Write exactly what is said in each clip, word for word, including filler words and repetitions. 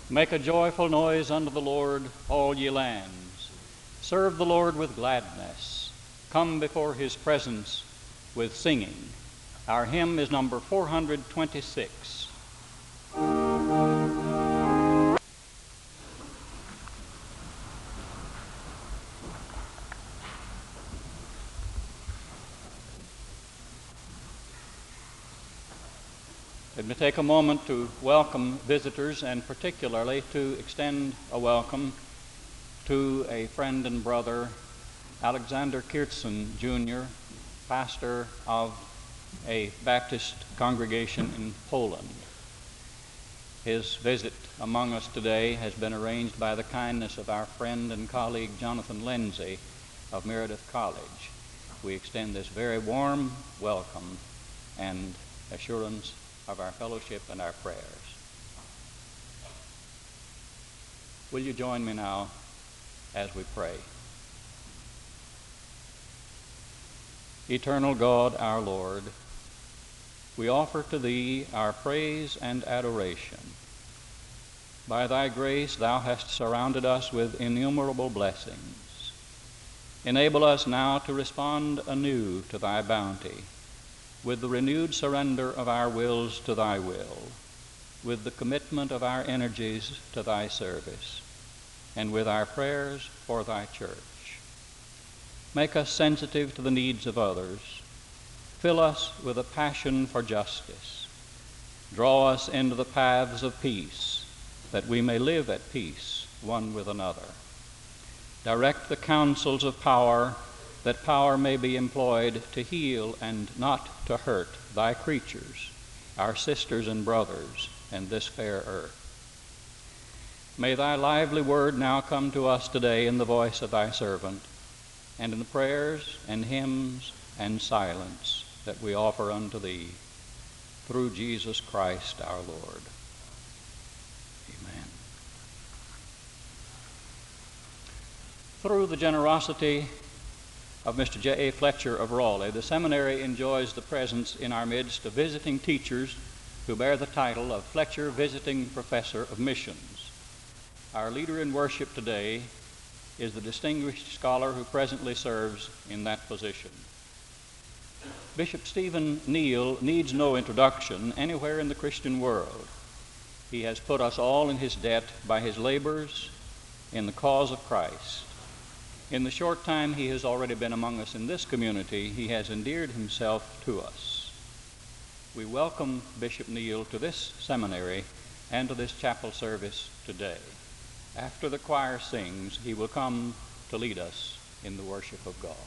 Make a joyful noise unto the Lord, all ye lands. Serve the Lord with gladness. Come before his presence with singing. Our hymn is number four hundred twenty-six. Let me take a moment to welcome visitors, and particularly to extend a welcome to a friend and brother, Alexander Kiertson, Junior, pastor of a Baptist congregation in Poland. His visit among us today has been arranged by the kindness of our friend and colleague, Jonathan Lindsay of Meredith College. We extend this very warm welcome and assurance of our fellowship and our prayers. Will you join me now as we pray? Eternal God, our Lord, we offer to Thee our praise and adoration. By Thy grace Thou hast surrounded us with innumerable blessings. Enable us now to respond anew to Thy bounty, with the renewed surrender of our wills to Thy will, with the commitment of our energies to Thy service, and with our prayers for Thy church. Make us sensitive to the needs of others. Fill us with a passion for justice. Draw us into the paths of peace, that we may live at peace one with another. Direct the counsels of power, that power may be employed to heal and not to hurt Thy creatures, our sisters and brothers, and this fair earth. May Thy lively word now come to us today in the voice of Thy servant, and in the prayers and hymns and silence that we offer unto Thee, through Jesus Christ our Lord. Amen. Through the generosity of Mister J A Fletcher of Raleigh, the seminary enjoys the presence in our midst of visiting teachers who bear the title of Fletcher Visiting Professor of Missions. Our leader in worship today is the distinguished scholar who presently serves in that position. Bishop Stephen Neal needs no introduction anywhere in the Christian world. He has put us all in his debt by his labors in the cause of Christ. In the short time he has already been among us in this community, he has endeared himself to us. We welcome Bishop Neal to this seminary and to this chapel service today. After the choir sings, he will come to lead us in the worship of God.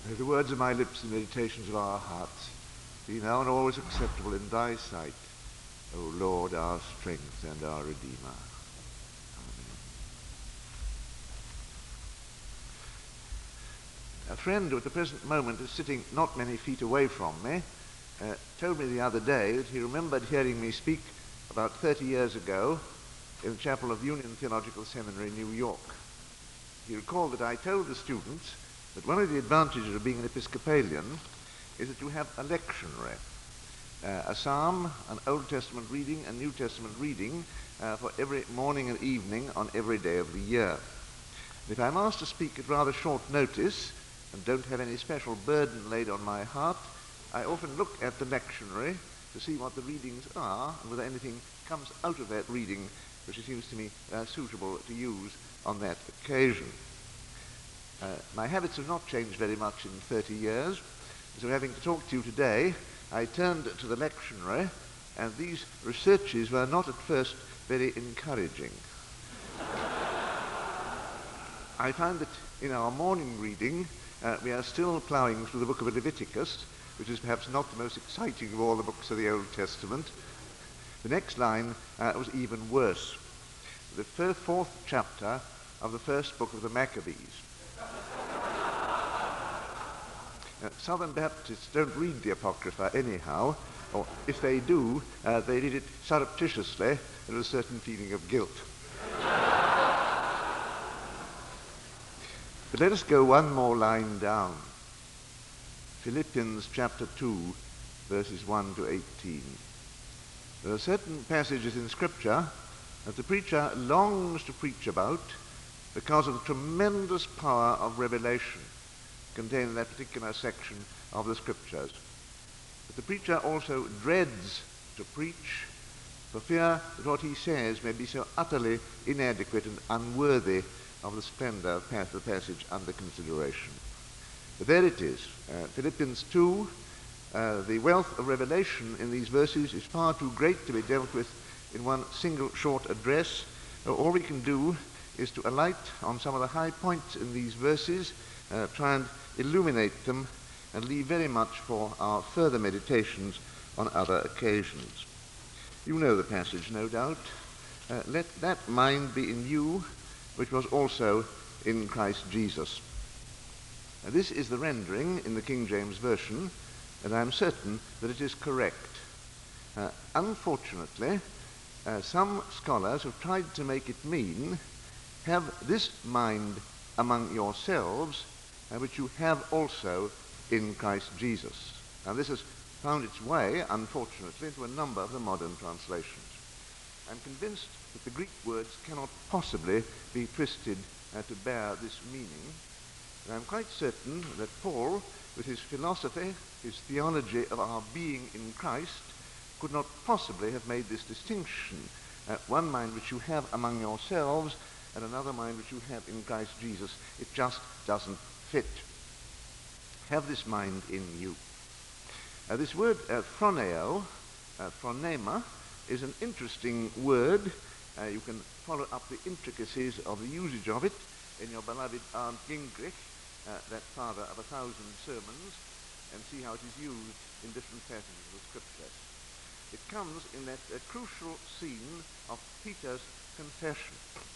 May the words of my lips and meditations of our hearts be now and always acceptable in thy sight, O Lord, our strength and our Redeemer. Amen. A friend who at the present moment is sitting not many feet away from me uh, told me the other day that he remembered hearing me speak about thirty years ago in the chapel of Union Theological Seminary, New York. He recalled that I told the students that one of the advantages of being an Episcopalian is that you have a lectionary, uh, a psalm, an Old Testament reading, a New Testament reading uh, for every morning and evening on every day of the year. And if I'm asked to speak at rather short notice and don't have any special burden laid on my heart, I often look at the lectionary to see what the readings are and whether anything comes out of that reading which seems to me uh, suitable to use on that occasion. Uh, my habits have not changed very much in thirty years, so having to talk to you today, I turned to the lectionary, and these researches were not at first very encouraging. I find that in our morning reading, uh, we are still ploughing through the book of Leviticus, which is perhaps not the most exciting of all the books of the Old Testament. The next line uh, was even worse. The first, fourth chapter of the first book of the Maccabees. Uh, Southern Baptists don't read the Apocrypha anyhow, or if they do, uh, they read it surreptitiously and with a certain feeling of guilt. But let us go one more line down. Philippians chapter two, verses one to eighteen. There are certain passages in Scripture that the preacher longs to preach about because of the tremendous power of revelation contained in that particular section of the Scriptures. But the preacher also dreads to preach for fear that what he says may be so utterly inadequate and unworthy of the splendor of the passage under consideration. But there it is, uh, Philippians two. Uh, the wealth of revelation in these verses is far too great to be dealt with in one single short address. Uh, all we can do is to alight on some of the high points in these verses, uh, try and illuminate them, and leave very much for our further meditations on other occasions. You know the passage, no doubt. Uh, let that mind be in you, which was also in Christ Jesus. Now, this is the rendering in the King James Version, and I'm certain that it is correct. Uh, unfortunately, uh, some scholars have tried to make it mean, have this mind among yourselves, uh, which you have also in Christ Jesus. Now, this has found its way, unfortunately, into a number of the modern translations. I'm convinced that the Greek words cannot possibly be twisted uh, to bear this meaning. And I'm quite certain that Paul, with his philosophy, his theology of our being in Christ, could not possibly have made this distinction. Uh, one mind which you have among yourselves and another mind which you have in Christ Jesus. It just doesn't fit. Have this mind in you. Uh, this word uh, phroneo, uh, phronema, is an interesting word. Uh, you can follow up the intricacies of the usage of it in your beloved Arndt Gingrich, uh, that father of a thousand sermons, and see how it is used in different passages of the Scriptures. It comes in that uh, crucial scene of Peter's confession.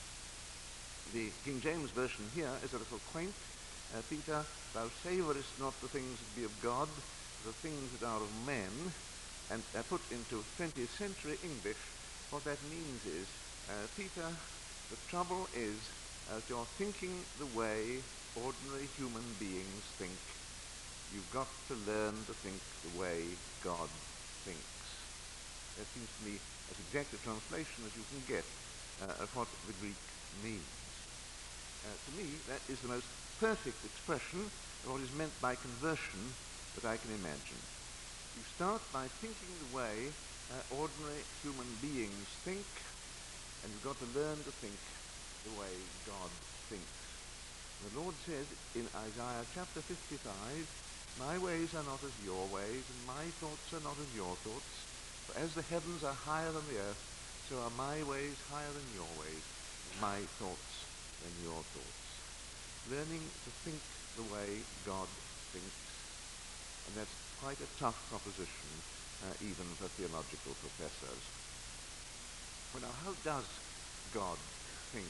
The King James Version here is a little quaint. Uh, Peter, thou savorest not the things that be of God, the things that are of men. And uh, put into twentieth century English, what that means is, uh, Peter, the trouble is uh, that you're thinking the way ordinary human beings think. You've got to learn to think the way God thinks. That seems to me as exact a translation as you can get uh, of what the Greek means. Uh, to me, that is the most perfect expression of what is meant by conversion that I can imagine. You start by thinking the way uh, ordinary human beings think, and you've got to learn to think the way God thinks. The Lord says in Isaiah chapter fifty-five, my ways are not as your ways, and my thoughts are not as your thoughts. For as the heavens are higher than the earth, so are my ways higher than your ways, my thoughts than your thoughts. Learning to think the way God thinks, and that's quite a tough proposition, uh, even for theological professors. Well, now, how does God think?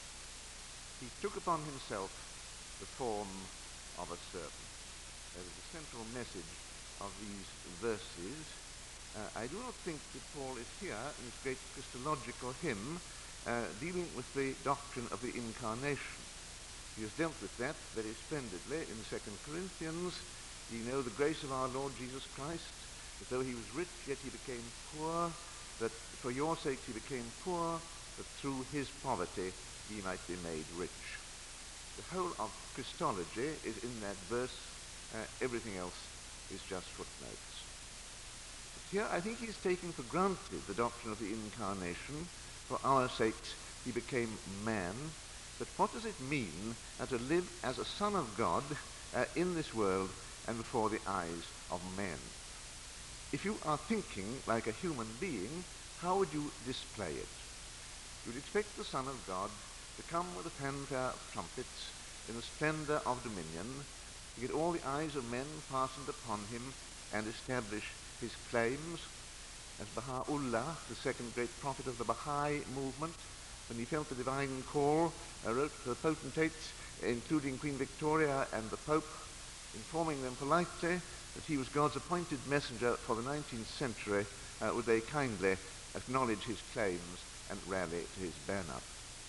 He took upon himself the form of a servant. That is the central message of these verses. Uh, I do not think that Paul is here in his great Christological hymn uh, dealing with the doctrine of the incarnation. He has dealt with that very splendidly in Second Corinthians. Ye know the grace of our Lord Jesus Christ, that though he was rich, yet he became poor, that for your sakes he became poor, that through his poverty ye might be made rich. The whole of Christology is in that verse. Uh, everything else is just footnotes. But here I think he's taking for granted the doctrine of the incarnation. For our sakes he became man. But what does it mean uh, to live as a son of God uh, in this world and before the eyes of men? If you are thinking like a human being, how would you display it? You'd expect the Son of God to come with a fanfare of trumpets in the splendor of dominion, to get all the eyes of men fastened upon him and establish his claims. As Baha'u'llah, the second great prophet of the Baha'i movement, when he felt the divine call, uh, wrote to the potentates, including Queen Victoria and the Pope, informing them politely that he was God's appointed messenger for the nineteenth century, uh, would they kindly acknowledge his claims and rally to his banner.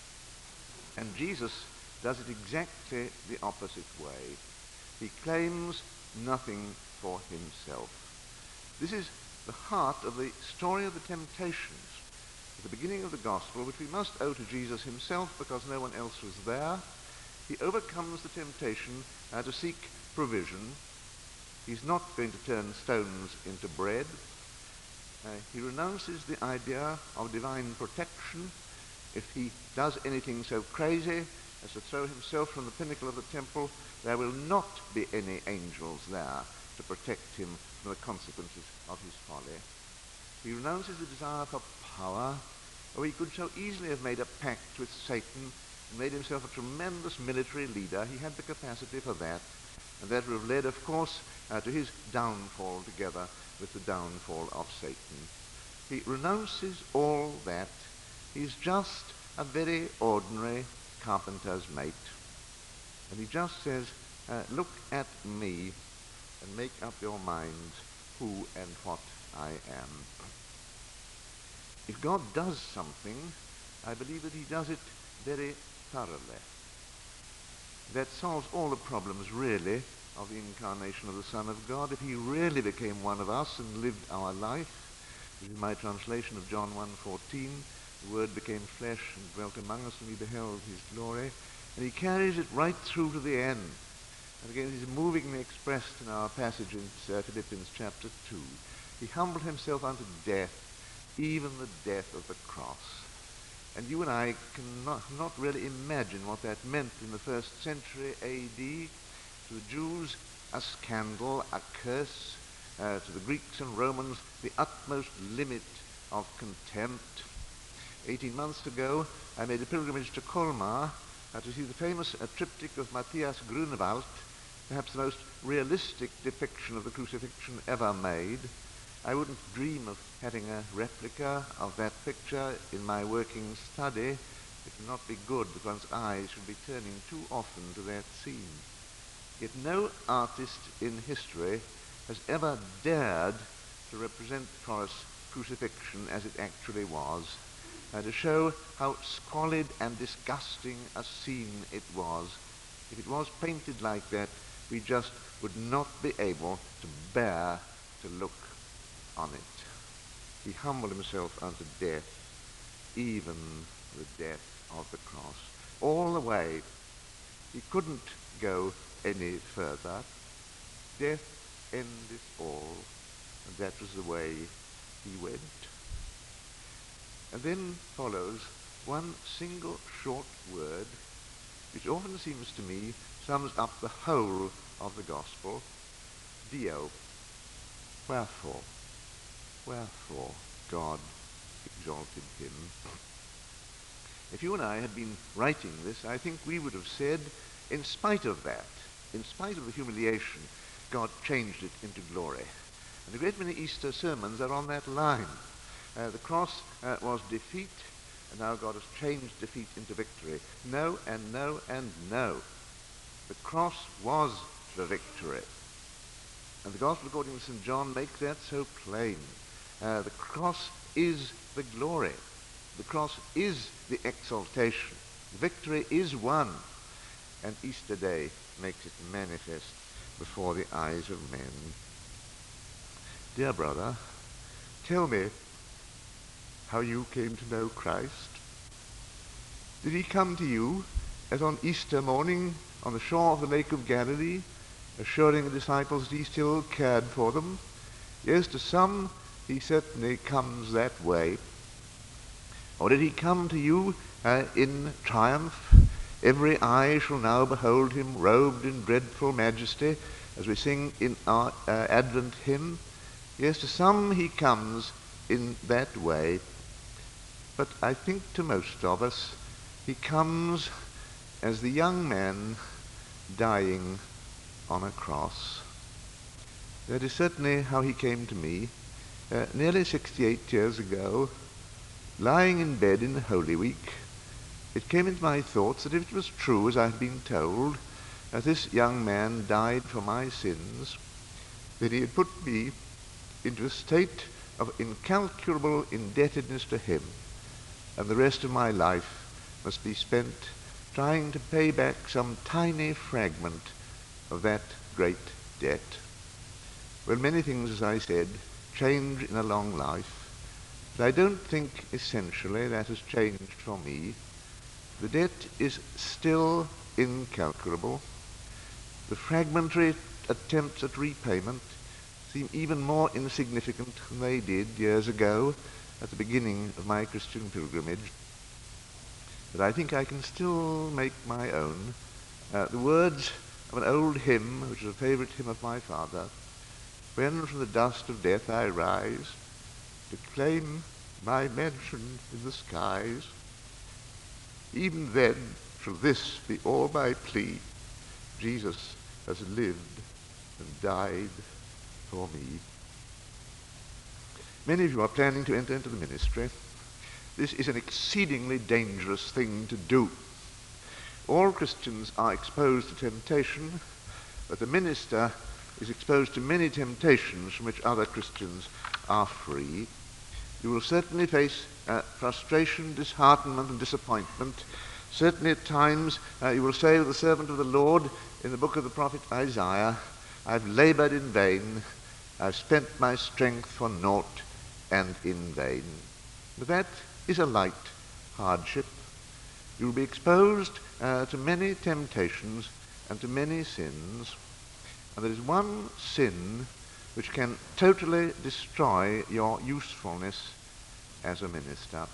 And Jesus does it exactly the opposite way. He claims nothing for himself. This is the heart of the story of the temptations, at the beginning of the gospel, which we must owe to Jesus himself because no one else was there. He overcomes the temptation uh, to seek provision. He's not going to turn stones into bread. Uh, he renounces the idea of divine protection. If he does anything so crazy as to throw himself from the pinnacle of the temple, there will not be any angels there to protect him from the consequences of his folly. He renounces the desire for power. Oh, he could so easily have made a pact with Satan and made himself a tremendous military leader. He had the capacity for that. And that would have led, of course, uh, to his downfall together with the downfall of Satan. He renounces all that. He's just a very ordinary carpenter's mate. And he just says, uh, look at me and make up your minds who and what I am. If God does something, I believe that he does it very thoroughly. That solves all the problems, really, of the incarnation of the Son of God. If he really became one of us and lived our life, as in my translation of John one fourteen, the Word became flesh and dwelt among us, and we beheld his glory. And he carries it right through to the end. And again, it is movingly expressed in our passage in uh, Philippians chapter two. He humbled himself unto death, even the death of the cross. And you and I cannot not really imagine what that meant in the first century A D. To the Jews, a scandal, a curse. Uh, to the Greeks and Romans, the utmost limit of contempt. Eighteen months ago, I made a pilgrimage to Colmar uh, to see the famous uh, triptych of Matthias Grunewald, perhaps the most realistic depiction of the crucifixion ever made. I wouldn't dream of having a replica of that picture in my working study. It would not be good that one's eyes should be turning too often to that scene. Yet no artist in history has ever dared to represent for us crucifixion as it actually was, uh, to show how squalid and disgusting a scene it was. If it was painted like that, we just would not be able to bear to look on it. He humbled himself unto death, even the death of the cross. All the way. He couldn't go any further. Death ended all, and that was the way he went. And then follows one single short word, which often seems to me sums up the whole of the gospel. Dio. Wherefore? Wherefore God exalted him. If you and I had been writing this, I think we would have said, in spite of that, in spite of the humiliation, God changed it into glory. And a great many Easter sermons are on that line. Uh, the cross uh, was defeat, and now God has changed defeat into victory. No, and no, and no. The cross was the victory. And the Gospel according to Saint John makes that so plain. Uh, the cross is the glory. The cross is the exaltation. The victory is won. And Easter Day makes it manifest before the eyes of men. Dear brother, tell me how you came to know Christ. Did he come to you as on Easter morning on the shore of the Lake of Galilee, assuring the disciples that he still cared for them? Yes, to some he certainly comes that way. Or did he come to you uh, in triumph? Every eye shall now behold him robed in dreadful majesty, as we sing in our uh, Advent hymn. Yes, to some he comes in that way. But I think to most of us he comes as the young man dying on a cross. That is certainly how he came to me, uh, nearly sixty-eight years ago, lying in bed in Holy Week. It came into my thoughts that if it was true, as I had been told, that this young man died for my sins, that he had put me into a state of incalculable indebtedness to him, and the rest of my life must be spent trying to pay back some tiny fragment of that great debt. Well, many things, as I said, change in a long life, but I don't think essentially that has changed for me. The debt is still incalculable. The fragmentary attempts at repayment seem even more insignificant than they did years ago at the beginning of my Christian pilgrimage. But I think I can still make my own uh, the words of an old hymn, which is a favorite hymn of my father. When from the dust of death I rise, to claim my mansion in the skies, even then shall this be all my plea: Jesus has lived and died for me. Many of you are planning to enter into the ministry. This is an exceedingly dangerous thing to do. All Christians are exposed to temptation, but the minister is exposed to many temptations from which other Christians are free. You will certainly face uh, frustration, disheartenment, and disappointment. Certainly at times uh, you will say with the servant of the Lord in the book of the prophet Isaiah, I've labored in vain, I've spent my strength for naught and in vain. But that is a light hardship. You will be exposed uh, to many temptations and to many sins, and there is one sin which can totally destroy your usefulness as a minister: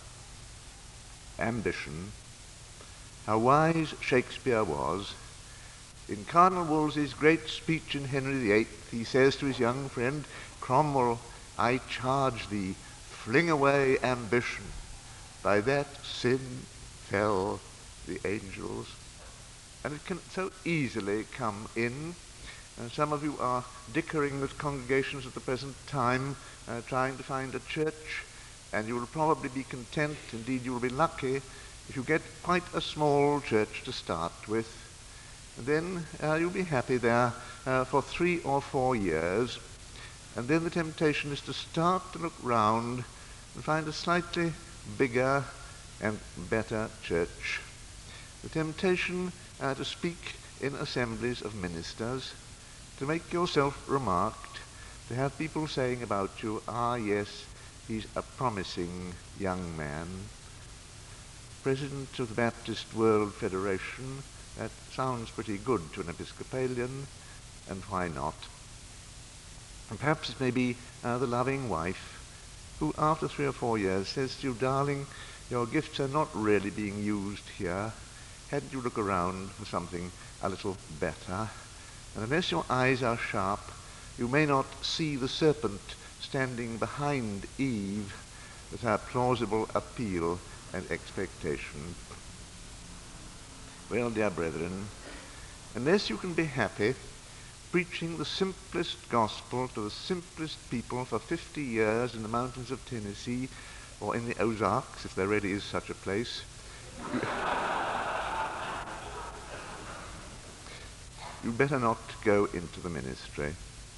ambition. How wise Shakespeare was. In Cardinal Wolsey's great speech in Henry the Eighth, he says to his young friend, Cromwell, I charge thee, fling away ambition. By that sin fell the angels. And it can so easily come in. And some of you are dickering with congregations at the present time, uh, trying to find a church, and you will probably be content, indeed you will be lucky, if you get quite a small church to start with. And then uh, you'll be happy there uh, for three or four years, and then the temptation is to start to look round and find a slightly bigger and better church. The temptation uh, to speak in assemblies of ministers, to make yourself remarked, to have people saying about you, ah yes, he's a promising young man. President of the Baptist World Federation, that sounds pretty good to an Episcopalian, and why not? And perhaps it may be uh, the loving wife who after three or four years says to you, darling, your gifts are not really being used here. Hadn't you look around for something a little better? And unless your eyes are sharp, you may not see the serpent standing behind Eve with her plausible appeal and expectation. Well, dear brethren, unless you can be happy preaching the simplest gospel to the simplest people for fifty years in the mountains of Tennessee or in the Ozarks, if there really is such a place, you, you better not go into the ministry.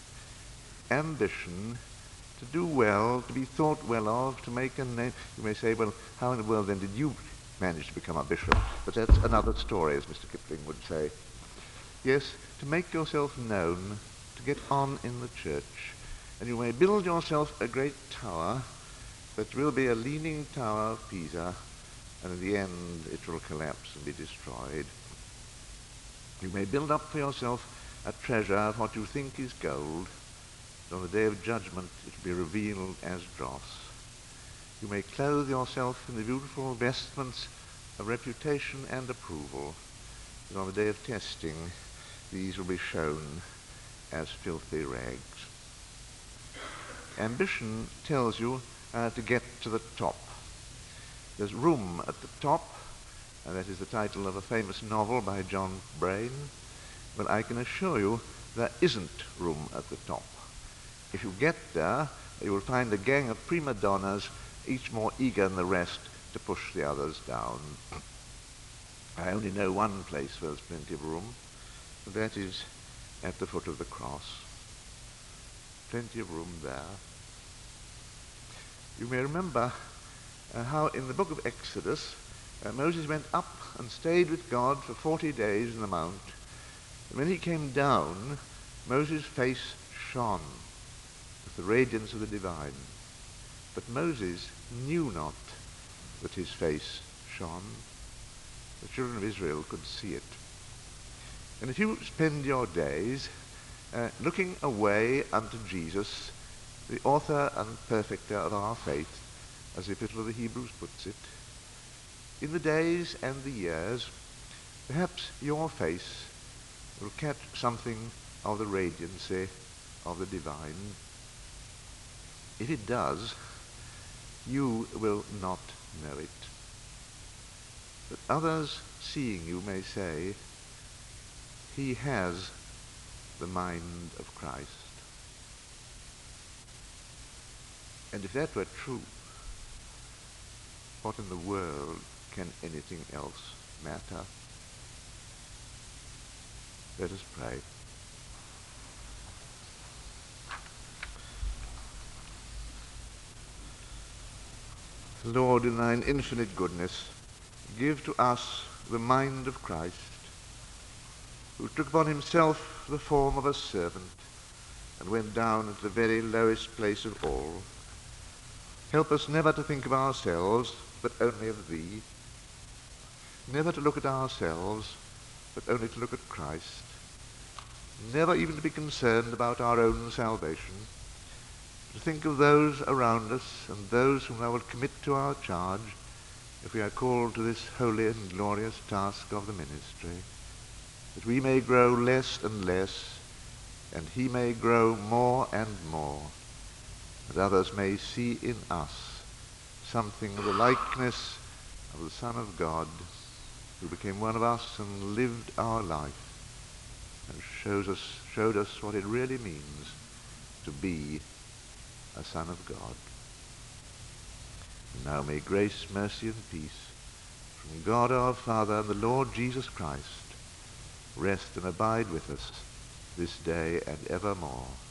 Ambition, to do well, to be thought well of, to make a name. You may say, well, how in the world then did you manage to become a bishop? But that's another story, as Mister Kipling would say. Yes, to make yourself known, to get on in the church. And you may build yourself a great tower that will be a leaning tower of Pisa, and in the end it will collapse and be destroyed. You may build up for yourself a treasure of what you think is gold, and on the day of judgment it will be revealed as dross. You may clothe yourself in the beautiful vestments of reputation and approval, and on the day of testing these will be shown as filthy rags. Ambition tells you uh, to get to the top. There's room at the top, and that is the title of a famous novel by John Brain. But I can assure you there isn't room at the top. If you get there, you will find a gang of prima donnas, each more eager than the rest to push the others down. I only know one place where there's plenty of room, and that is at the foot of the cross. Plenty of room there. You may remember uh, how in the book of Exodus, uh, Moses went up and stayed with God for forty days in the mount. And when he came down, Moses' face shone with the radiance of the divine. But Moses knew not that his face shone. The children of Israel could see it. And if you spend your days uh, looking away unto Jesus, the author and perfecter of our faith, as the Epistle of the Hebrews puts it, in the days and the years, perhaps your face will catch something of the radiancy of the divine. If it does, you will not know it. But others seeing you may say, he has the mind of Christ. And if that were true, what in the world can anything else matter? Let us pray. Lord, in thine infinite goodness, give to us the mind of Christ, who took upon himself the form of a servant and went down into the very lowest place of all. Help us never to think of ourselves, but only of thee. Never to look at ourselves, but only to look at Christ. Never even to be concerned about our own salvation. To think of those around us and those whom thou wilt commit to our charge if we are called to this holy and glorious task of the ministry, that we may grow less and less, and he may grow more and more, that others may see in us something of the likeness of the Son of God, who became one of us and lived our life, and shows us, showed us what it really means to be a Son of God. And now may grace, mercy, and peace from God our Father and the Lord Jesus Christ rest and abide with us this day and evermore.